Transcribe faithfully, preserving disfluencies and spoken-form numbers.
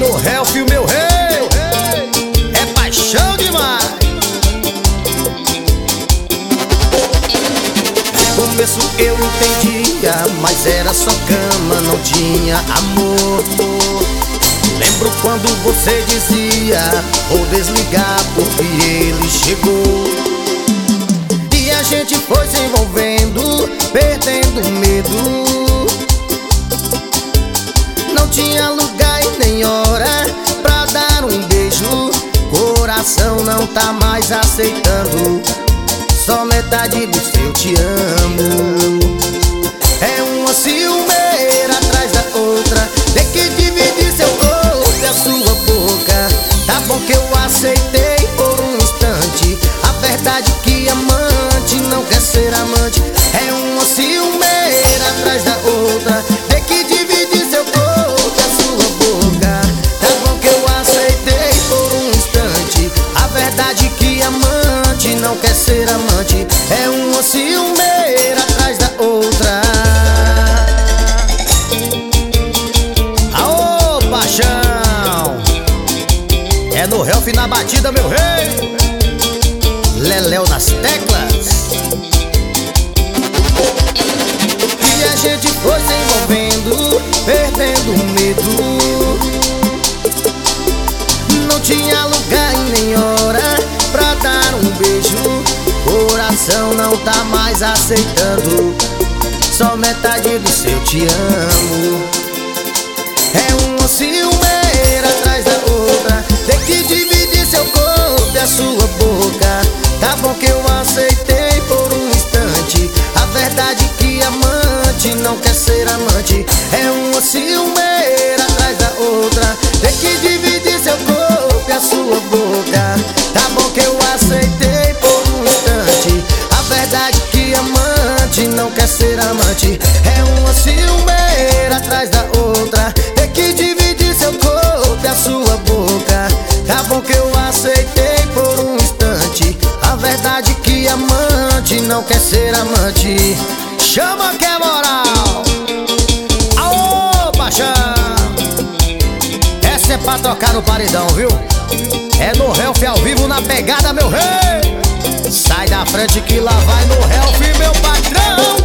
no Helf, meu rei, é paixão demais. No começo eu entendia, mas era só cama, não tinha amor. Lembro quando você dizia, vou desligar porque ele chegou. E a gente foi se envolvendo, perdendo medo. Não tinha lugar e nem hora pra dar um beijo. Coração não tá mais aceitando só metade do seu te amo. É uma ciumeira atrás da outra, tem que dividir seu corpo e a sua boca. Tá bom que eu aceitei por um instante, a verdade que amante não quer ser amante. É uma ciumeira atrás da outra, tem que dividir seu corpo e a sua boca. Tá bom que eu aceitei por um instante, a verdade que amante não quer ser amante. É uma ciumeira atrás da outra. Aô, paixão! É no Helf na batida, meu rei. Leléu nas teclas. E a gente foi se envolvendo, perdendo medo. Não tinha lugar e nem hora pra dar um beijo. Coração não tá mais aceitando só metade do seu te amo. É uma ciumeira atrás da outra, tem que dividir seu corpo e a sua boca. Tá bom que eu aceitei por um instante, a verdade que amante não quer ser amante. É uma ciumeira atrás da outra, tem que dividir seu corpo e a sua boca. Tá bom que eu aceitei por um instante, a verdade que amante não quer ser amante. É uma ciumeira atrás da outra, tem que dividir seu corpo e a sua boca. Tá bom que eu aceitei por um instante, a verdade que amante não quer ser amante. Chama que é moral. Aô, paixão! Essa é pra tocar no paredão, viu? É no Helf ao vivo na pegada, meu rei. Sai da frente que lá vai no Helf, meu patrão.